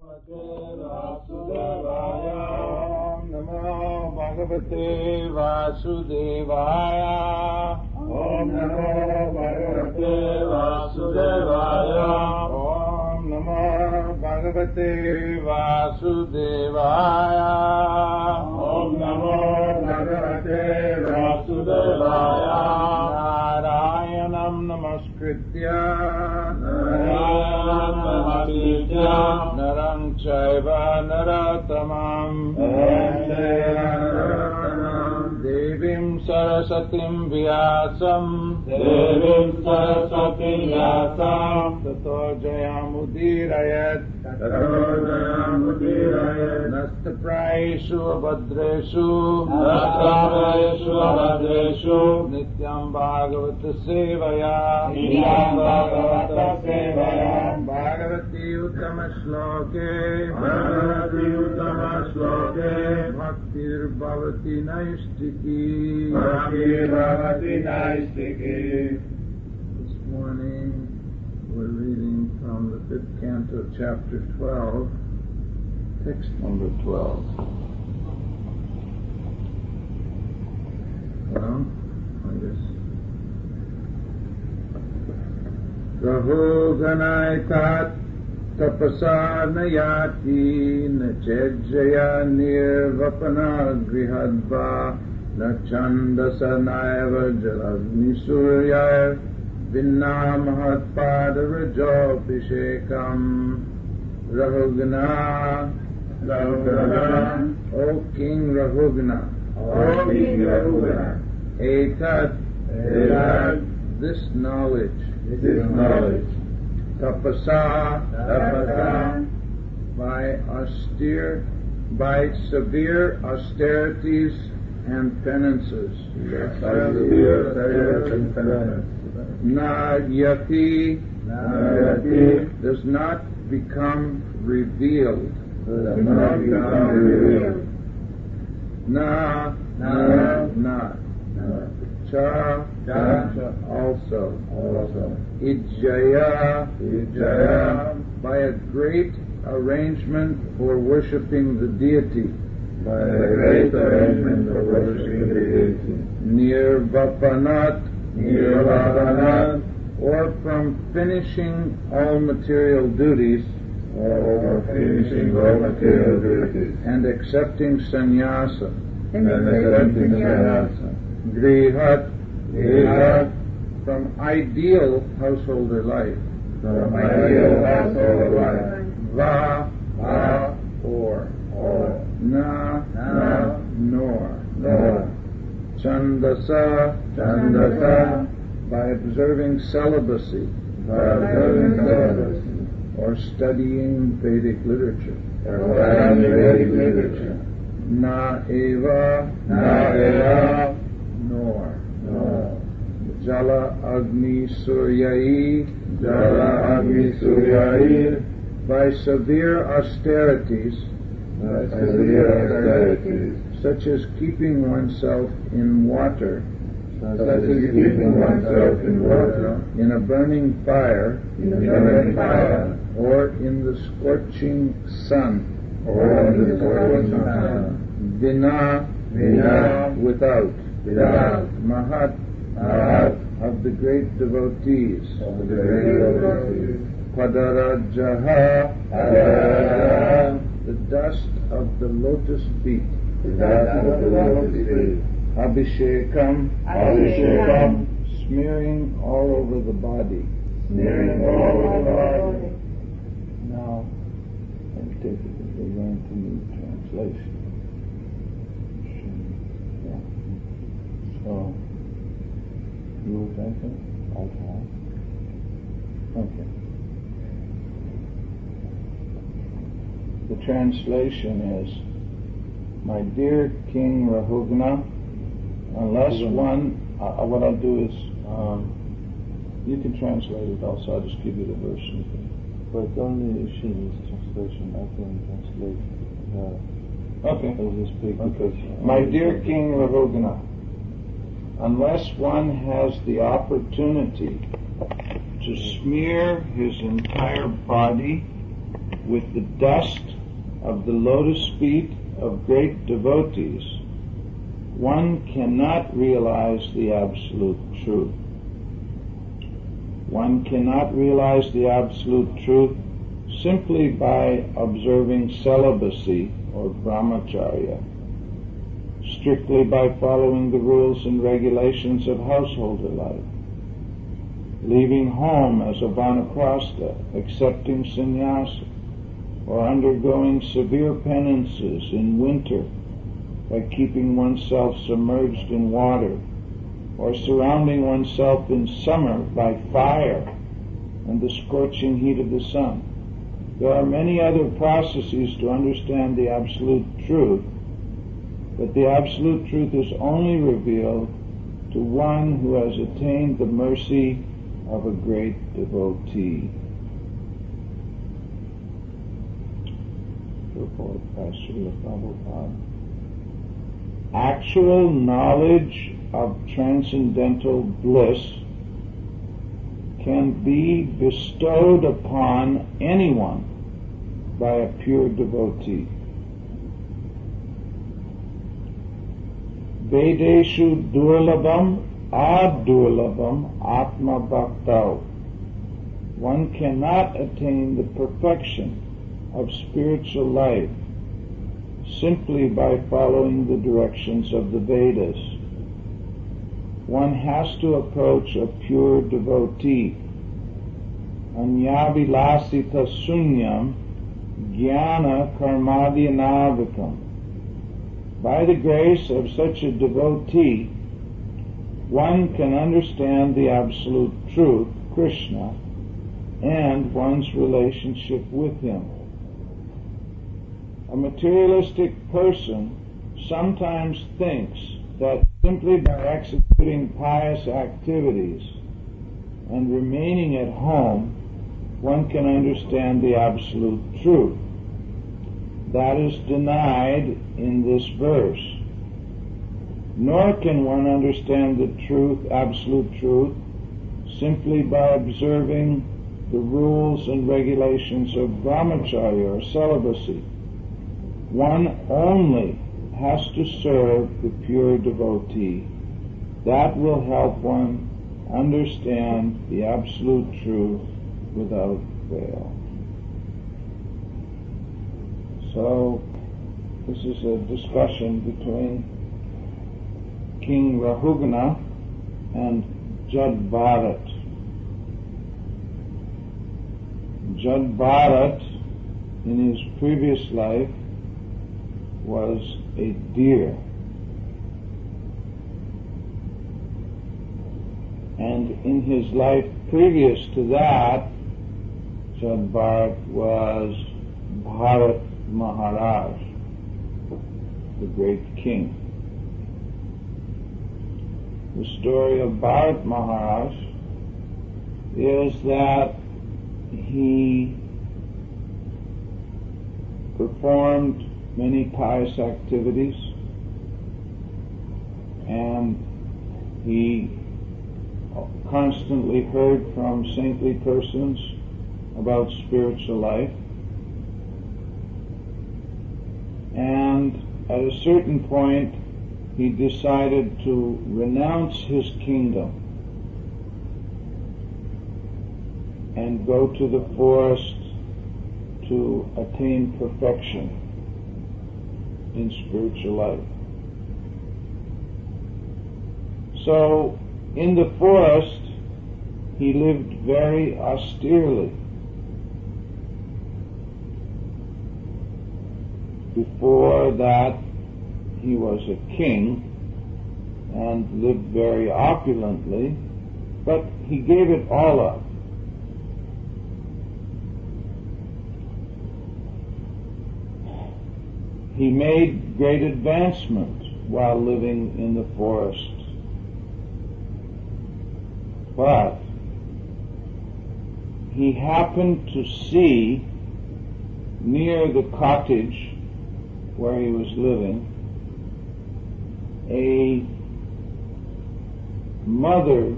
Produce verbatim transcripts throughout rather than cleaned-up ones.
Om Namo Bhagavate Vasudevaya. Om Namo Bhagavate Vasudevaya. Om Namo Bhagavate Vasudevaya. Om Namo Bhagavate Vasudevaya. Narayanam Namaskritya Narayanam Namaskritya Narang Chaiva Naratamam Devim Sarasatim Vyasam Devim Sarasatim Vyasam Tato Jayamudirayat Tato Jayamudirayat Nastapraeshu Abhadreshu Nastapraeshu Abhadreshu Nityam Bhagavata Sevaya Nityam Bhagavata Sevaya Bhagavati Uttama Shloke Bhagavati Uttama Shloke Bhaktir Bhavati Naistiki Bhaktir Bhavati Naistiki. This morning we're reading from the fifth canto, chapter twelve, text number twelve. Well, I guess. Raho ganaitat tapasa nayati nachejaya nirvapana grihadva nachandasa naiva jalavni suryaya vinna mahatpada rajopishekam Rahugana Rahugana O King Rahugana O King Rahugana Etat Etat This knowledge This knowledge Tapasa Tapasa by austere by severe austerities and penances yes, severe austerities and penances Na yati Na yati does not become revealed does not become revealed Na Na not Cha Cha also also Ijaya Ijaya by a great arrangement for worshipping the deity by a great arrangement for worshipping the deity Nirvapanat Nirvapanat or from finishing all material duties or finishing all material duties and accepting sannyasa and accepting sannyasa Grihat, Grihat, from ideal householder life, from ideal householder life, Va, Va, or, or, Na, Na, nor, nor, Chandasa, Chandasa, by observing celibacy, by observing celibacy, or studying Vedic literature, or studying Vedic literature, Na, Eva, Na, Eva, nor, nor. Jala Agni Suryai, Jala Agni Suryai, by severe austerities, by severe austerities, such as keeping oneself in water, such as keeping oneself in water, in a burning fire, in a burning fire, or in the scorching sun, or in the scorching sun. Vina, Vina, without. Without Mahat, Mahat of the great devotees, of the great devotees. Padarajaha, Padarajaha, the dust of the lotus feet, the dust of the lotus feet. Abhishekam, Abhishekam, smearing all over the body, smearing all over the body. Now, let's take it as we're going to new translation. So, you will take it? I'll try. Okay. The translation is, my dear King Rahugana, unless one, uh, what I'll do is, um, you can translate it also, I'll just give you the version. But only Shini's translation, I can translate uh, okay. as you speak. Okay. Because my dear King Rahugana, unless one has the opportunity to smear his entire body with the dust of the lotus feet of great devotees, one cannot realize the absolute truth. One cannot realize the absolute truth simply by observing celibacy or brahmacharya, strictly by following the rules and regulations of householder life, leaving home as a vanaprastha, accepting sannyasa, or undergoing severe penances in winter by keeping oneself submerged in water, or surrounding oneself in summer by fire and the scorching heat of the sun. There are many other processes to understand the absolute truth, but the absolute truth is only revealed to one who has attained the mercy of a great devotee. Actual knowledge of transcendental bliss can be bestowed upon anyone by a pure devotee. Vedeshu durlabam adurlabam atma bhaktau. One cannot attain the perfection of spiritual life simply by following the directions of the Vedas. One has to approach a pure devotee. Anyavilasita sunyam jnana karmadhyanavikam. By the grace of such a devotee, one can understand the absolute truth, Krishna, and one's relationship with him. A materialistic person sometimes thinks that simply by executing pious activities and remaining at home, one can understand the absolute truth. That is denied in this verse. Nor can one understand the truth, absolute truth, simply by observing the rules and regulations of brahmacharya or celibacy. One only has to serve the pure devotee. That will help one understand the absolute truth without fail. So, this is a discussion between King Rahugana and Jad Bharat. Jad Bharat, in his previous life, was a deer. And in his life previous to that, Jad Bharat was Bharat Maharaj, the great king. The story of Bharat Maharaj is that he performed many pious activities, and he constantly heard from saintly persons about spiritual life. And at a certain point, he decided to renounce his kingdom and go to the forest to attain perfection in spiritual life. So, in the forest, he lived very austerely. Before that, he was a king and lived very opulently, but he gave it all up. He made great advancement while living in the forest. But he happened to see near the cottage where he was living a mother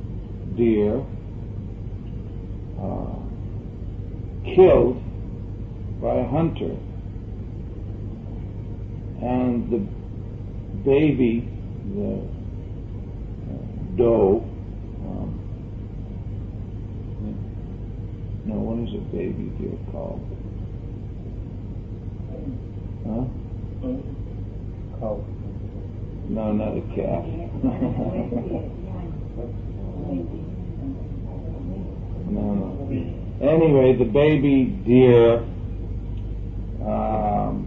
deer uh, killed by a hunter. And the baby, the uh, doe, um, no, what is a baby deer called? Huh? Cow. No, not a calf. no, no. Anyway, the baby deer um,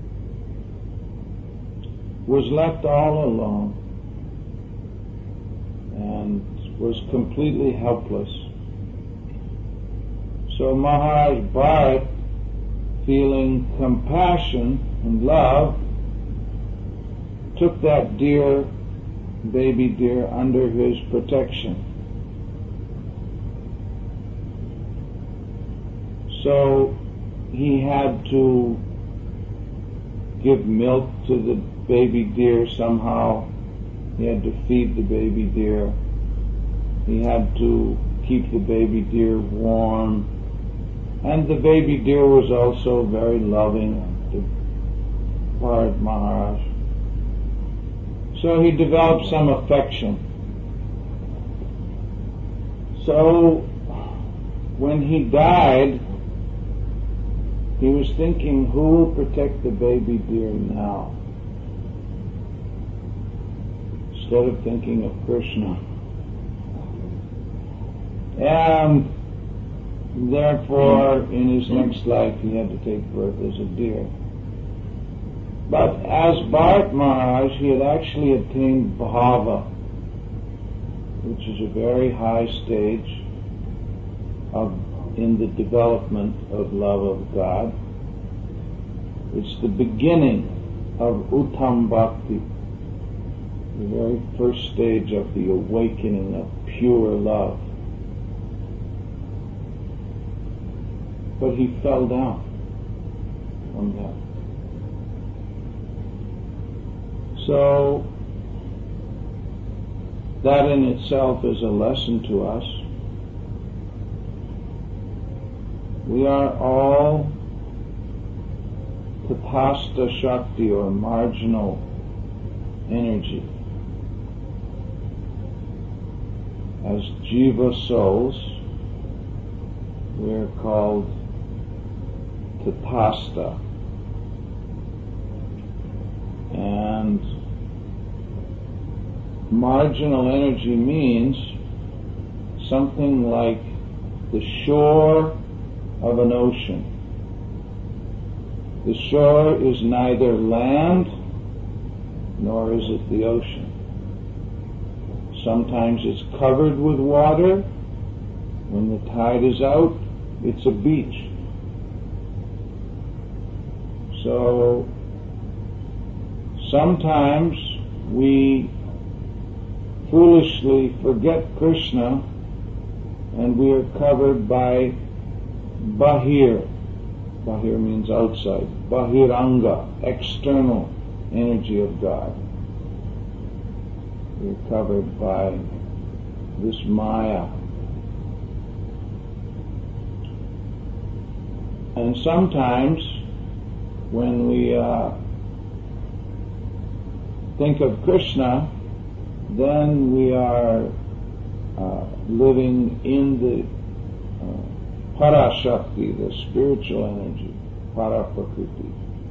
was left all alone and was completely helpless. So Maharaj Bharat, feeling compassion and love, took that deer, baby deer, under his protection. So he had to give milk to the baby deer somehow. He had to feed the baby deer. He had to keep the baby deer warm. And the baby deer was also very loving to Bharat Maharaj. So he developed some affection. So when he died, he was thinking, who will protect the baby deer now? Instead of thinking of Krishna. And therefore, in his next life, he had to take birth as a deer. But as Bharat Maharaj, he had actually attained bhava, which is a very high stage of in the development of love of God. It's the beginning of Uttam Bhakti, the very first stage of the awakening of pure love. But he fell down from that. So that in itself is a lesson to us. We are all Tatastha Shakti, or marginal energy. As Jiva souls, we are called Tatastha. And marginal energy means something like the shore of an ocean. The shore is neither land nor is it the ocean. Sometimes it's covered with water. When the tide is out, it's a beach. So sometimes we foolishly forget Krishna and we are covered by Bahir. Bahir means outside. Bahiranga, external energy of God. We're covered by this Maya. And sometimes when we uh, think of Krishna, then we are uh, living in the Parashakti, the spiritual energy, Paraprakriti.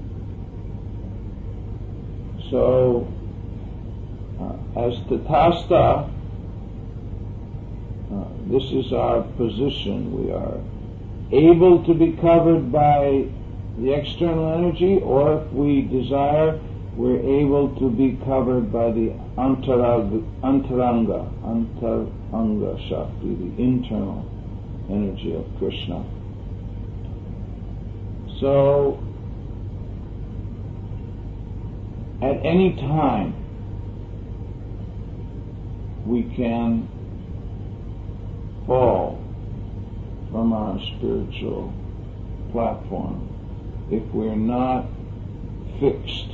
So, uh, as Tatastha, uh, this is our position. We are able to be covered by the external energy, or if we desire, we're able to be covered by the Antaranga, Antaranga, Antaranga Shakti, the internal energy of Krishna. So, at any time, we can fall from our spiritual platform if we're not fixed.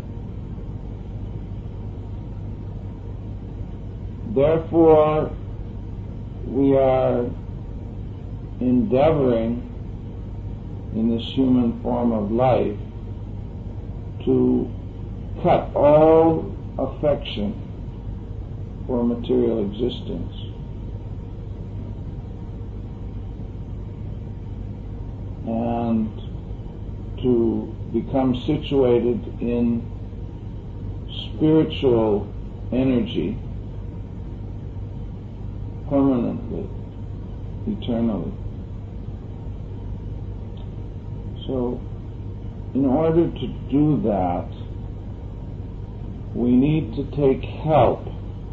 Therefore, we are endeavoring in this human form of life to cut all affection for material existence. And to become situated in spiritual energy permanently, eternally. So, in order to do that, we need to take help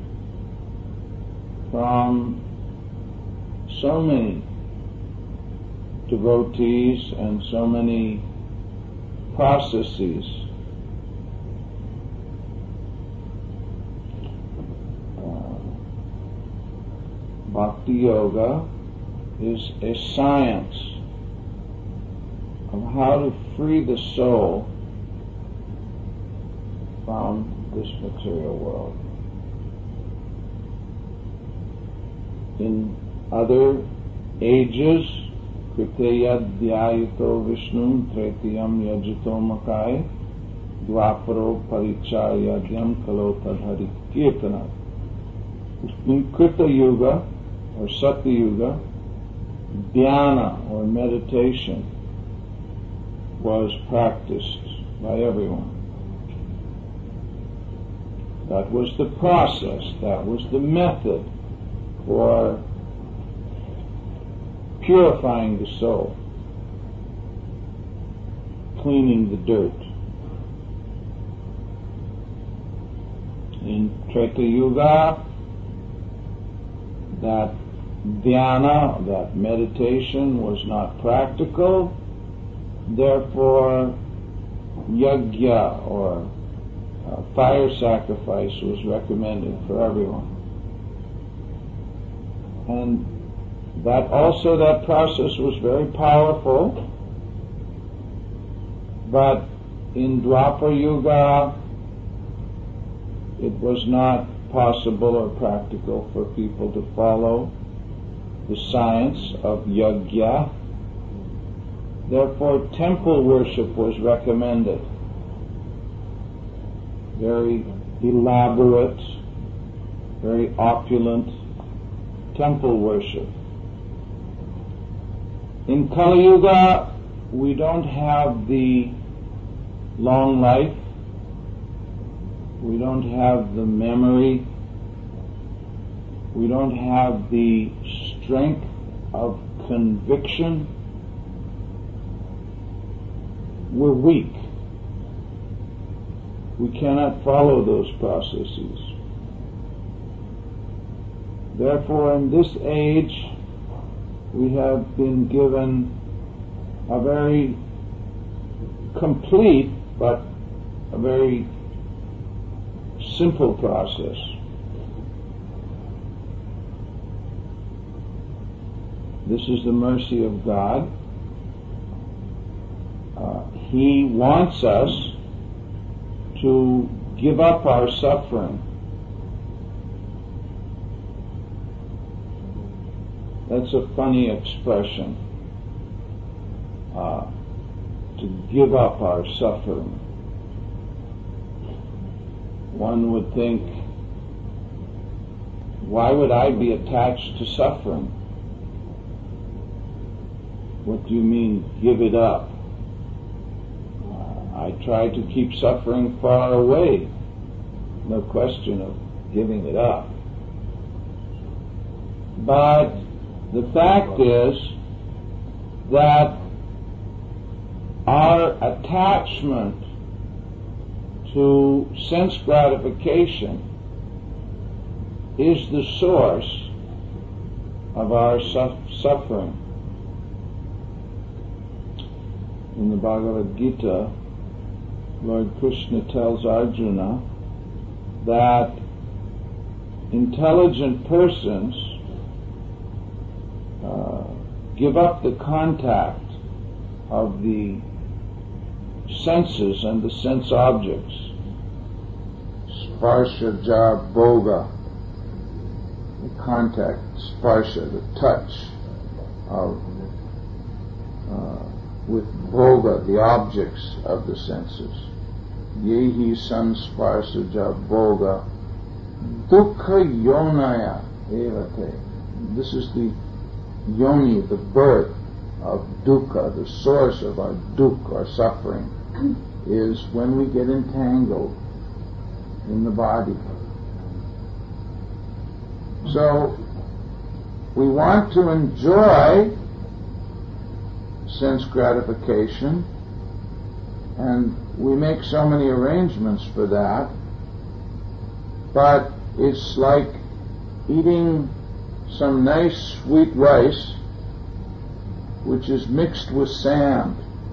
from so many devotees and so many processes. Uh, Bhakti Yoga is a science of how to free the soul from this material world. In other ages, Kriteya Dhyayito Vishnum Tretiyam Yajito Makai Dvaparo Parichayadyam Kalo Tadhari Kirtana. In Krita Yuga or Satya Yuga, dhyana or meditation was practiced by everyone. That was the process, that was the method for purifying the soul, cleaning the dirt. In Treta Yuga, that dhyana, that meditation was not practical, therefore yajna or uh, fire sacrifice was recommended for everyone. And that also, that process was very powerful, but in Dwapara Yuga it was not possible or practical for people to follow the science of yajna. Therefore, temple worship was recommended. Very elaborate, very opulent temple worship. In Kali Yuga, we don't have the long life, we don't have the memory, we don't have the strength of conviction. We're weak. We cannot follow those processes. Therefore, in this age, we have been given a very complete but a very simple process. This is the mercy of God. Uh, he wants us to give up our suffering. That's a funny expression. Uh, to give up our suffering. One would think, why would I be attached to suffering? What do you mean, give it up? Uh, I try to keep suffering far away. No question of giving it up. But the fact is that our attachment to sense gratification is the source of our su- suffering. In the Bhagavad Gita, Lord Krishna tells Arjuna that intelligent persons uh, give up the contact of the senses and the sense objects. Sparsha jar bhoga, the contact, sparsha, the touch of uh, with bhoga, the objects of the senses. Yehi sansparsaja bhoga dukkha yonaya evate. This is the yoni, the birth of dukkha, the source of our dukkha, our suffering, is when we get entangled in the body. So, we want to enjoy sense gratification, and we make so many arrangements for that, but it's like eating some nice sweet rice which is mixed with sand.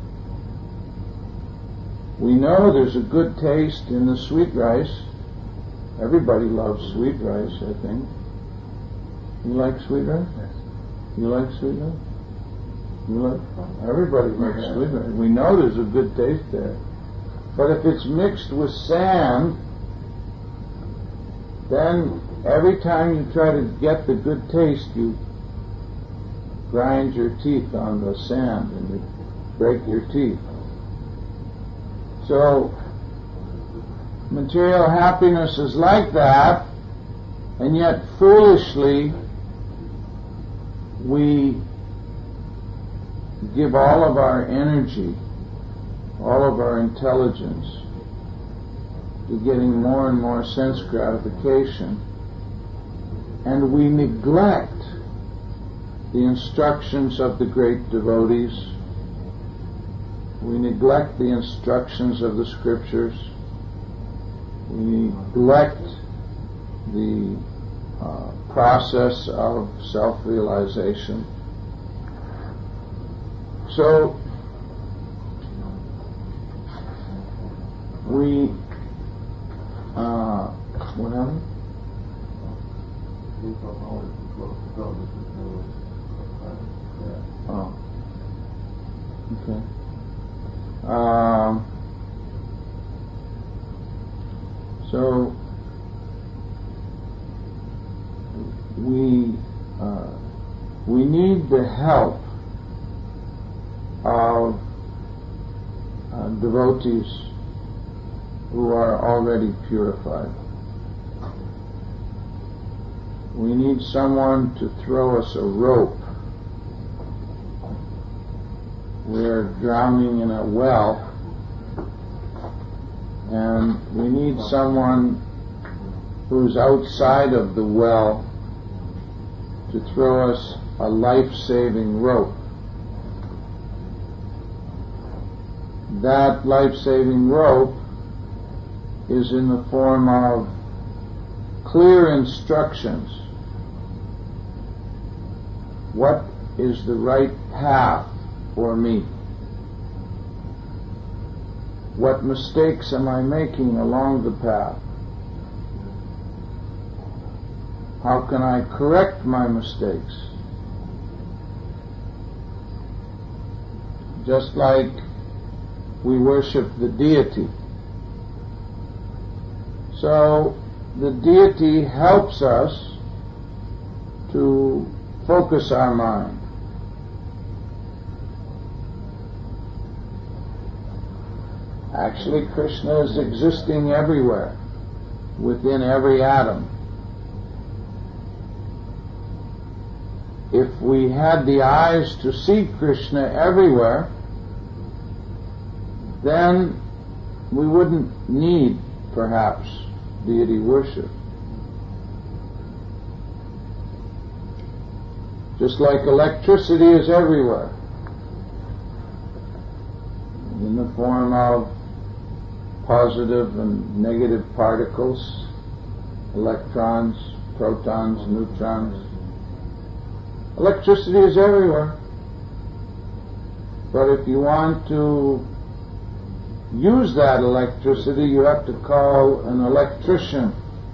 We know there's a good taste in the sweet rice. Everybody loves sweet rice, I think. You like sweet rice? Yes. You like sweet rice? You like? Everybody likes yeah. sweet rice. We know there's a good taste there. But if it's mixed with sand, then every time you try to get the good taste, you grind your teeth on the sand and you break your teeth. So, material happiness is like that, and yet foolishly we give all of our energy, all of our intelligence to getting more and more sense gratification, and we neglect the instructions of the great devotees. We neglect the instructions of the scriptures. We neglect the uh, process of self-realization. So we uh, what happened? Oh, okay. Um, so we uh, we need the help of uh, devotees who are already purified. We need someone to throw us a rope. We're drowning in a well, and we need someone who's outside of the well to throw us a life-saving rope. That life-saving rope is in the form of clear instructions. What is the right path for me? What mistakes am I making along the path? How can I correct my mistakes? Just like we worship the deity. So the deity helps us to focus our mind. Actually, Krishna is existing everywhere, within every atom. If we had the eyes to see Krishna everywhere, then we wouldn't need, perhaps, deity worship. Just like electricity is everywhere, in the form of positive and negative particles, electrons, protons, neutrons. Electricity is everywhere. But if you want to use that electricity, you have to call an electrician,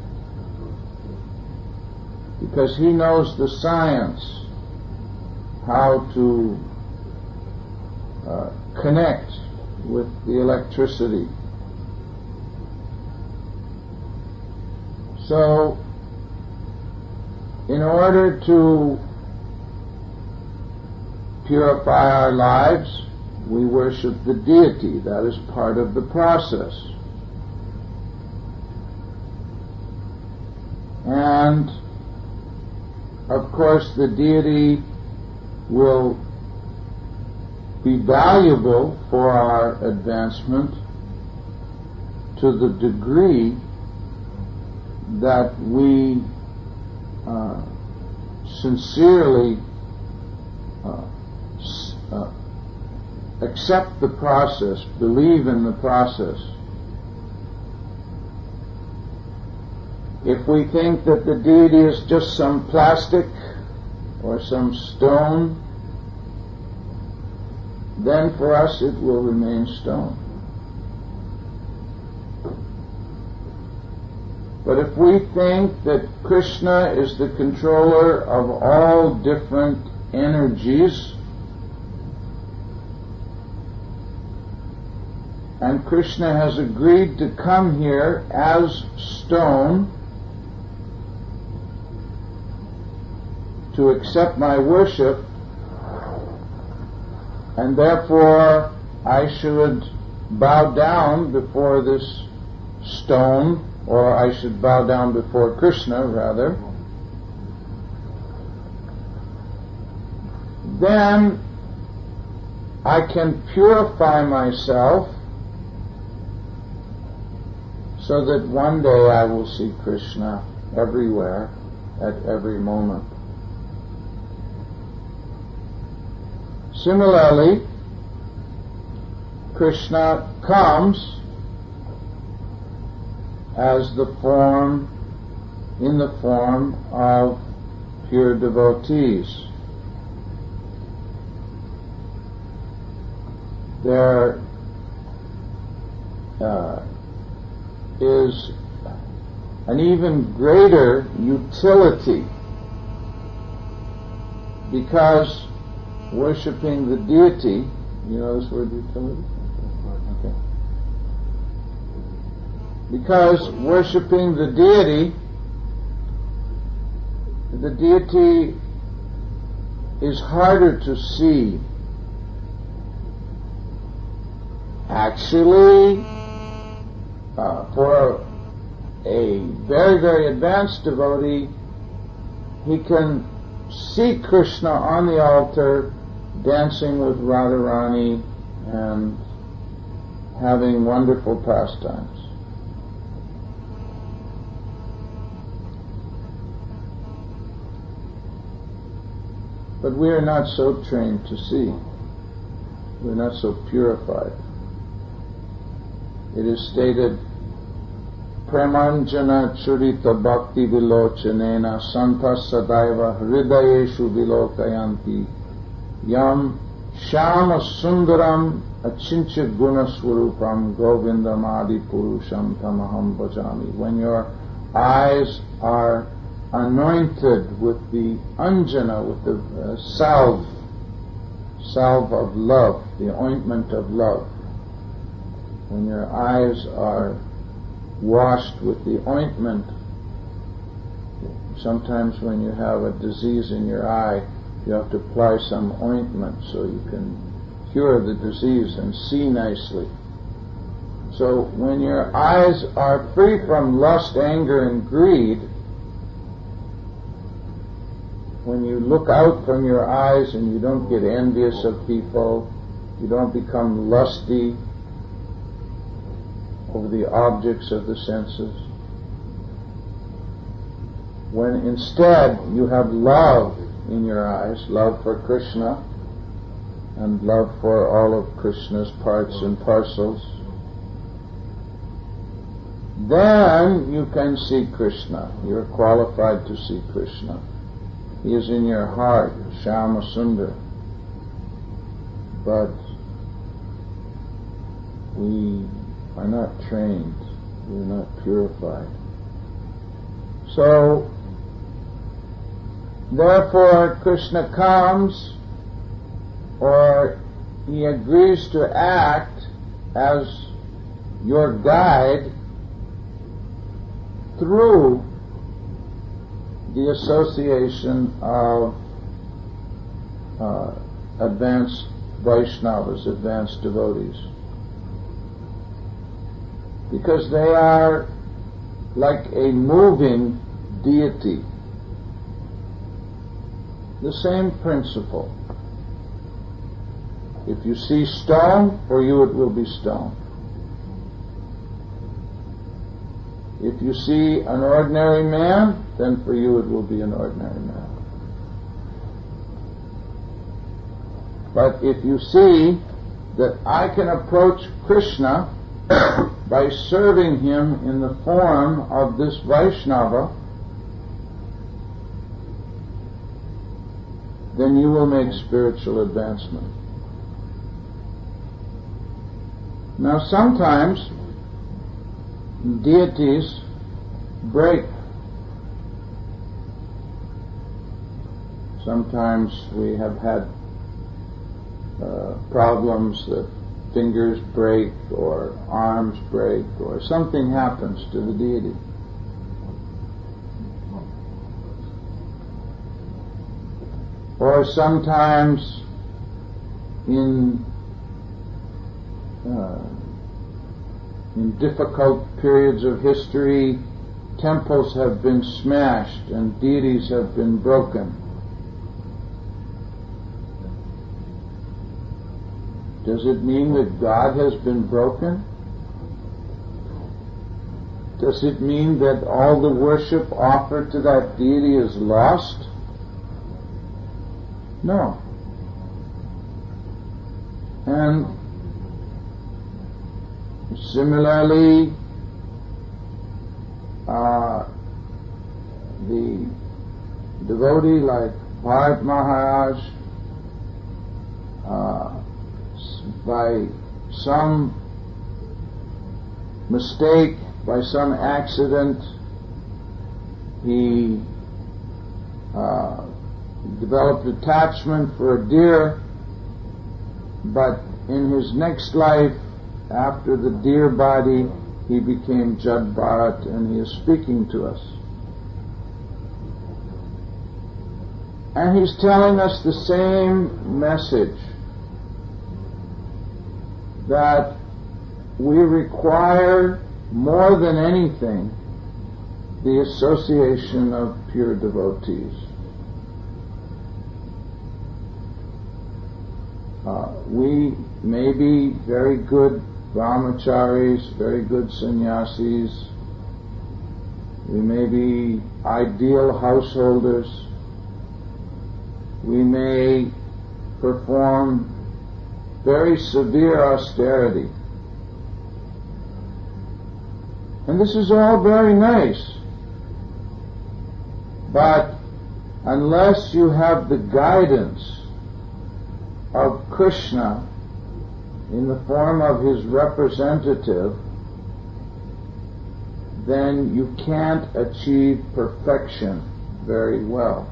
because he knows the science, how to uh, connect with the electricity. So, in order to purify our lives, we worship the deity. That is part of the process. And, of course, the deity will be valuable for our advancement to the degree that we uh, sincerely uh, uh, accept the process, believe in the process. If we think that the deity is just some plastic or some stone, then for us it will remain stone. But if we think that Krishna is the controller of all different energies, and Krishna has agreed to come here as stone to accept my worship, and therefore I should bow down before this stone, or I should bow down before Krishna, rather, then I can purify myself so that one day I will see Krishna everywhere, at every moment. Similarly, Krishna comes as the form, in the form of pure devotees. There uh, is an even greater utility, because worshipping the deity, you know this word utility? Okay. Because worshipping the deity, the deity is harder to see. Actually, uh, for a very, very advanced devotee, he can see Krishna on the altar dancing with Radharani and having wonderful pastimes. But we are not so trained to see. We're not so purified. It is stated, Pramanjana churita bhakti vilochanena santa sadaiva hridayeshu vilokayanti yam shama sundaram achincha gunaswarupam govindam adi purusham tamaham bhajami. When your eyes are anointed with the anjana, with the uh, salve, salve of love, the ointment of love, when your eyes are washed with the ointment, sometimes when you have a disease in your eye, you have to apply some ointment so you can cure the disease and see nicely. So when your eyes are free from lust, anger, and greed, when you look out from your eyes and you don't get envious of people, you don't become lusty over the objects of the senses, when instead you have love in your eyes, love for Krishna and love for all of Krishna's parts and parcels, then you can see Krishna. You're qualified to see Krishna. He is in your heart, Shama Sundar. But we are not trained. We're not purified. So, therefore, Krishna comes, or he agrees to act as your guide through the association of uh, advanced Vaishnavas, advanced devotees, because they are like a moving deity. The same principle. If you see stone, for you it will be stone. If you see an ordinary man, then for you it will be an ordinary man. But if you see that I can approach Krishna by serving him in the form of this Vaishnava, then you will make spiritual advancement. Now sometimes deities break. Sometimes we have had uh, problems that fingers break or arms break or something happens to the deity. Or sometimes in uh, in difficult periods of history, temples have been smashed and deities have been broken. Does it mean that God has been broken? Does it mean that all the worship offered to that deity is lost? No. And similarly, uh, the devotee like Bharat Maharaj, uh, by some mistake, by some accident, he uh, developed attachment for a deer, but in his next life, after the deer body, he became Jad Bharat, and he is speaking to us. And he's telling us the same message, that we require more than anything the association of pure devotees. Uh, we may be very good brahmacharis, very good sannyasis, we may be ideal householders, we may perform very severe austerity. And this is all very nice. But unless you have the guidance of Krishna in the form of his representative, then you can't achieve perfection very well.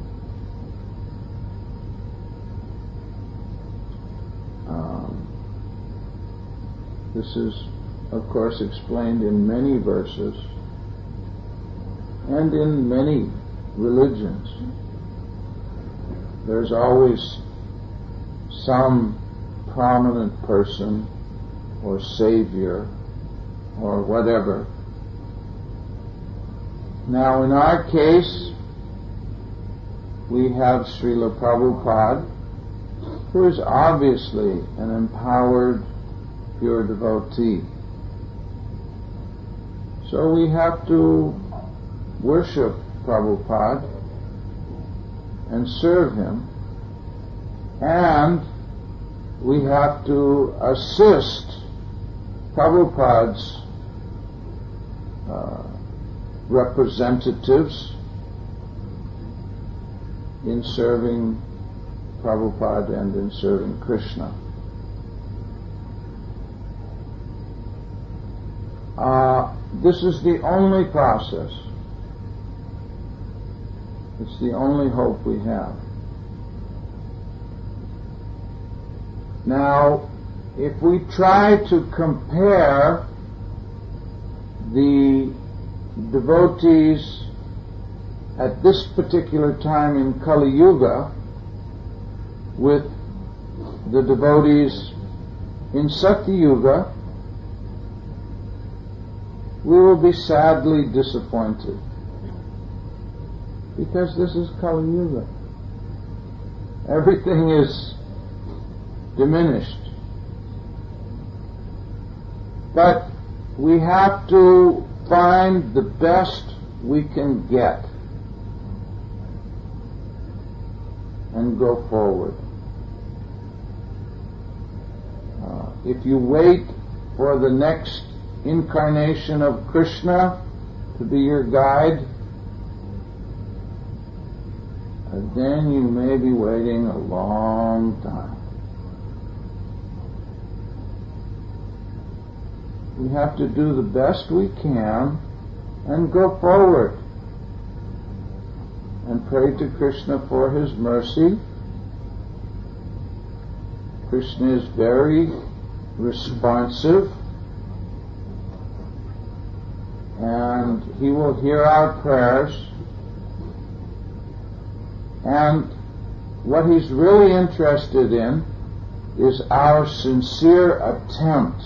Um, this is, of course, explained in many verses and in many religions. There's always some prominent person or savior or whatever. Now, in our case, we have Srila Prabhupada, who is obviously an empowered pure devotee. So we have to worship Prabhupada and serve him, and we have to assist Prabhupada's uh, representatives in serving Prabhupada and in serving Krishna. Uh, this is the only process. It's the only hope we have. Now, if we try to compare the devotees at this particular time in Kali Yuga with the devotees in Satyuga, we will be sadly disappointed, because this is Kali Yuga. Everything is diminished. But we have to find the best we can get and go forward. Uh, if you wait for the next incarnation of Krishna to be your guide, then you may be waiting a long time. We have to do the best we can and go forward and pray to Krishna for his mercy. Krishna is very responsive, and he will hear our prayers. And what he's really interested in is our sincere attempt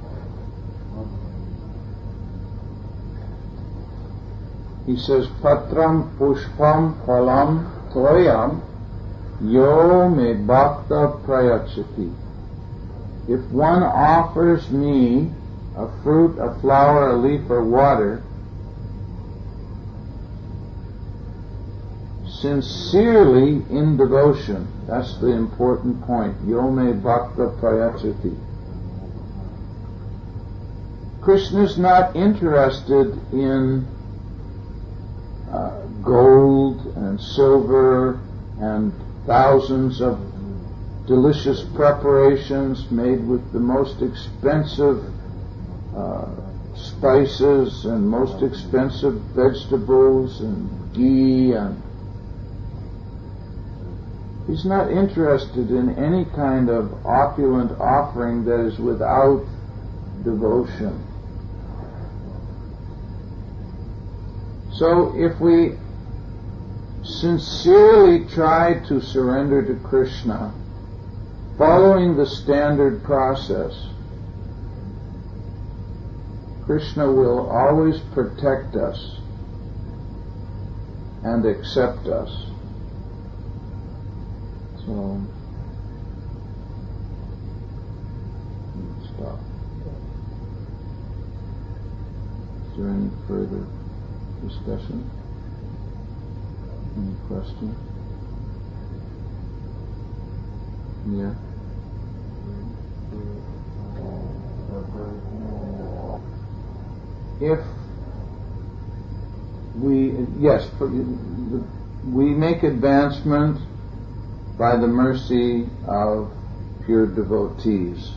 He says, Patram Pushpam Phalam Toyam Yo Me Bhakta Prayachati. If one offers me a fruit, a flower, a leaf, or water, sincerely in devotion, that's the important point, Yo Me Bhakta Prayachati. Krishna is not interested in uh, gold and silver and thousands of delicious preparations made with the most expensive uh, spices and most expensive vegetables and ghee, and he's not interested in any kind of opulent offering that is without devotion. So if we sincerely try to surrender to Krishna, following the standard process, Krishna will always protect us and accept us. So, let's stop. Is there any further discussion? Any question? Yeah. If we, yes, we make advancement by the mercy of pure devotees.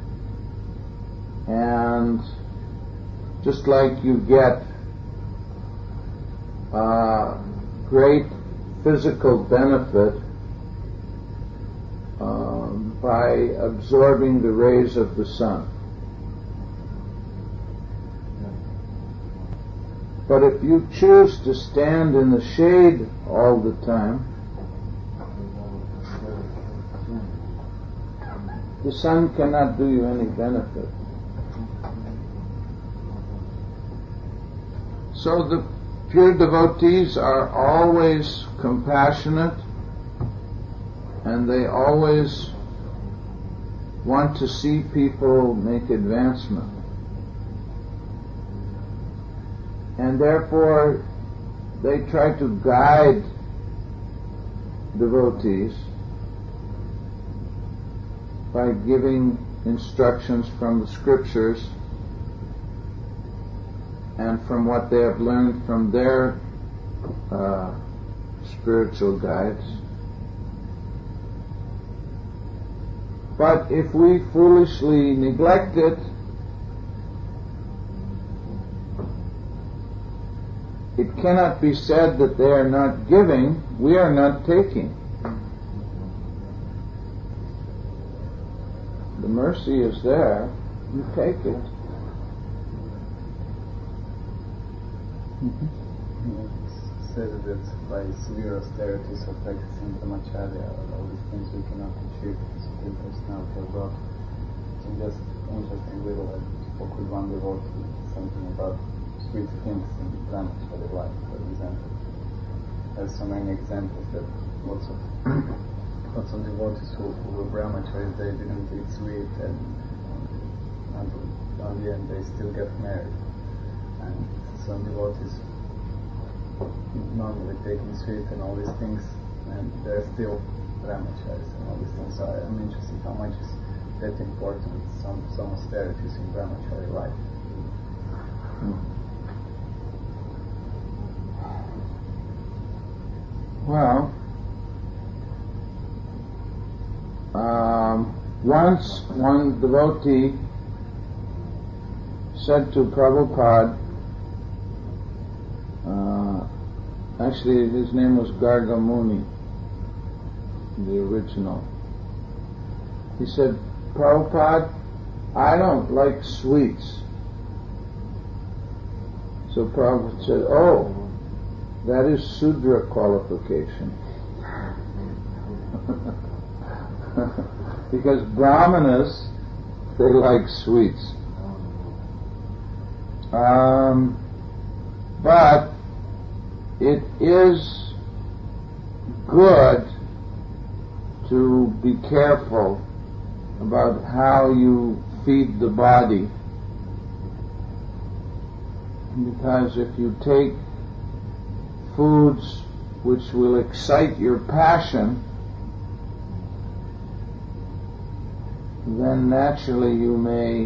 And just like you get uh, great physical benefit um, by absorbing the rays of the sun. But if you choose to stand in the shade all the time, the sun cannot do you any benefit. So the pure devotees are always compassionate, and they always want to see people make advancement. And therefore, they try to guide devotees by giving instructions from the scriptures and from what they have learned from their uh, spiritual guides. But if we foolishly neglect it, it cannot be said that they are not giving, we are not taking. The mercy is there, you take it. Mm-hmm. said that by severe austerities or practicing brahmacharya, all these things we cannot achieve the supreme personality of God. So just interesting little, I spoke with one devotee, something about sweet things in brahmacharya life, for example. There's so many examples that lots of lots of devotees who, who were brahmacharis, they didn't eat sweet, and until on the end they still get married. And some devotees normally taking sweet and all these things, and they're still brahmacharis and all these things. So I'm interested how much is that important, some some austerities in brahmachari life. Well, um, once one devotee said to Prabhupada, uh, actually his name was Garga Muni, the original. He said, Prabhupada, I don't like sweets. So Prabhupada said, oh, that is Sudra qualification. Because Brahmanas, they like sweets. Um, but it is good to be careful about how you feed the body, because if you take foods which will excite your passion, then naturally you may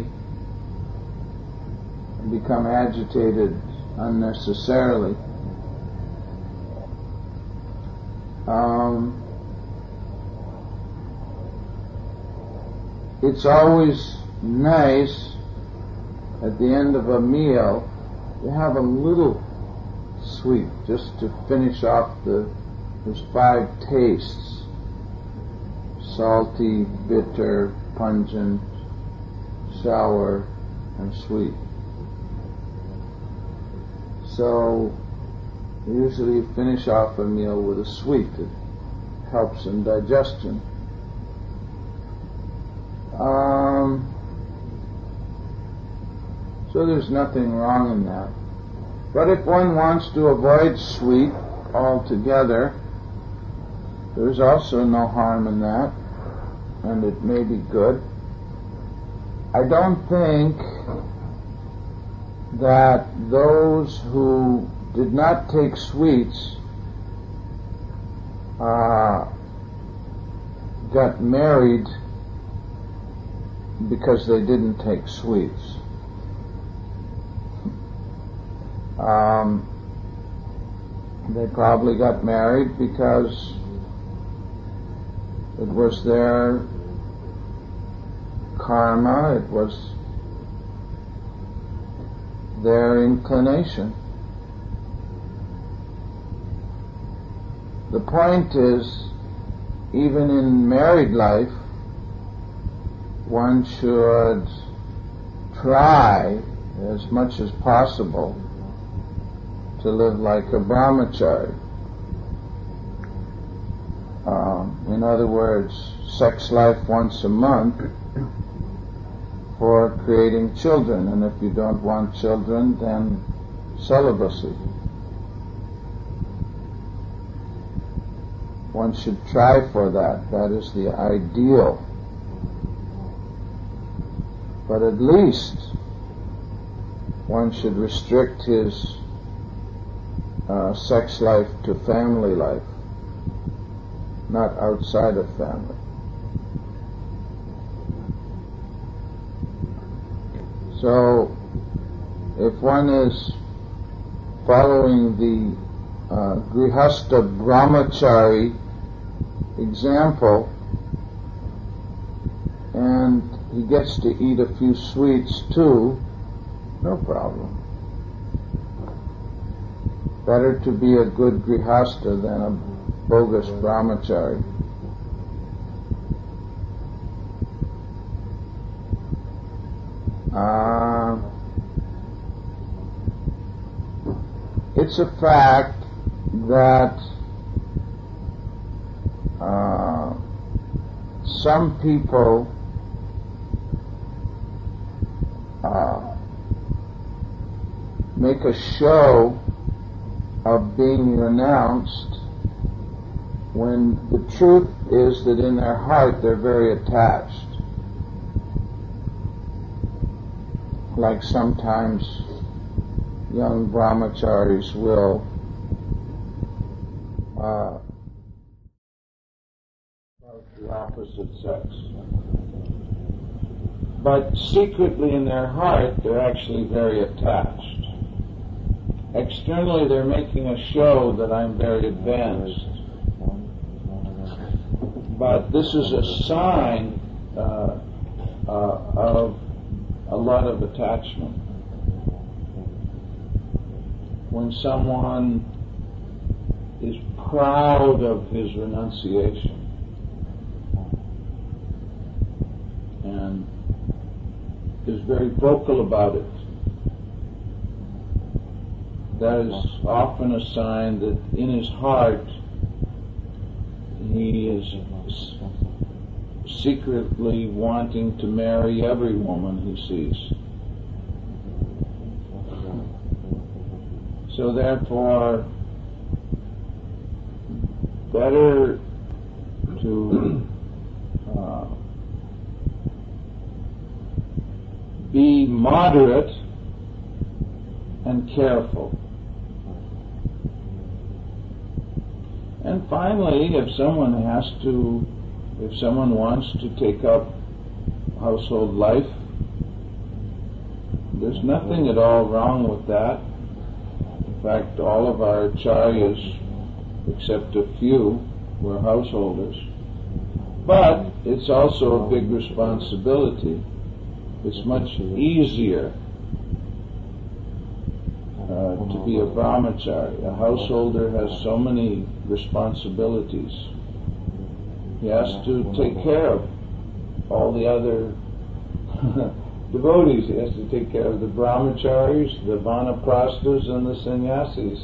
become agitated unnecessarily. Um, it's always nice at the end of a meal to have a little sweet, just to finish off the, there's five tastes: salty, bitter, pungent, sour, and sweet. So usually you finish off a meal with a sweet. It helps in digestion. Um, so there's nothing wrong in that. But if one wants to avoid sweet altogether, there's also no harm in that, and it may be good. I don't think that those who did not take sweets uh, got married because they didn't take sweets. Um, they probably got married because it was their karma, it was their inclination. The point is, even in married life, one should try as much as possible to live like a brahmachari. Um, in other words, sex life once a month for creating children, and if you don't want children, then celibacy. One should try for that. That is the ideal. But at least one should restrict his uh, sex life to family life, not outside of family. So, if one is following the uh, Grihastha Brahmachari example, and he gets to eat a few sweets too, no problem. Better to be a good Grihastha than a bogus Brahmachari. Uh, it's a fact that uh, some people uh, make a show of being renounced when the truth is that in their heart they're very attached. Like sometimes young brahmacharis will uh, the opposite sex. But secretly in their heart they're actually very attached. Externally they're making a show that I'm very advanced. But this is a sign uh, uh, of a lot of attachment. When someone is proud of his renunciation and is very vocal about it, that is often a sign that in his heart he is secretly wanting to marry every woman he sees. So therefore, better to uh, be moderate and careful. And finally, if someone has to, if someone wants to take up household life, there's nothing at all wrong with that. In fact, all of our acharyas, except a few, were householders. But it's also a big responsibility. It's much easier uh, to be a brahmachari. A householder has so many responsibilities. He has to take care of all the other devotees. He has to take care of the brahmacharis, the vanaprasthas, and the sannyasis.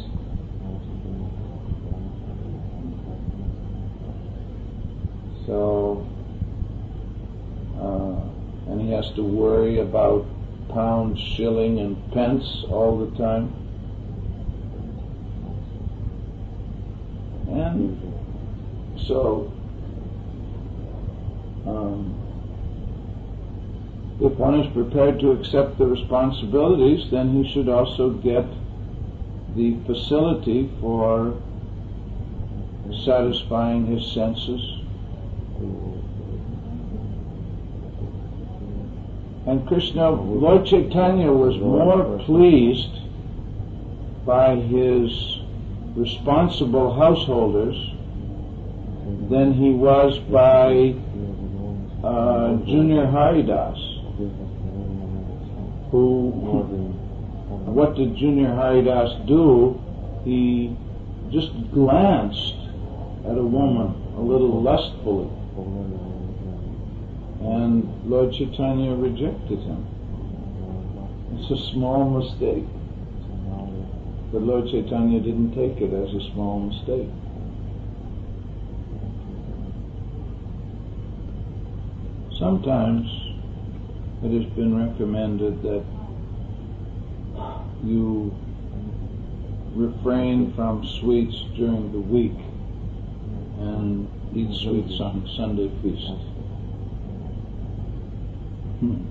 So, uh, and he has to worry about pound, shilling, and pence all the time. And so, um, if one is prepared to accept the responsibilities, then he should also get the facility for satisfying his senses. And Krishna, Lord Chaitanya was more pleased by his responsible householders than he was by uh, Junior Haridas, who, what did Junior Haridas do? He just glanced at a woman a little lustfully, and Lord Chaitanya rejected him. It's a small mistake, but Lord Chaitanya didn't take it as a small mistake. Sometimes it has been recommended that you refrain from sweets during the week and eat sweets on Sunday feast. Hmm.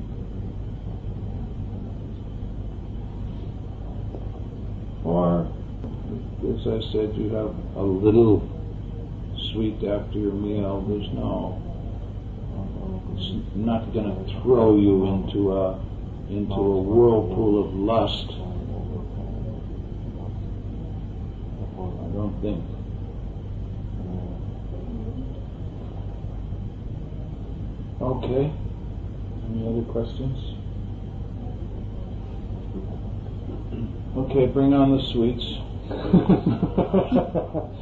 Or, as I said, you have a little sweet after your meal. There's no, it's not going to throw you into a into a whirlpool of lust. I don't think. Okay. Any other questions? Okay, bring on the sweets.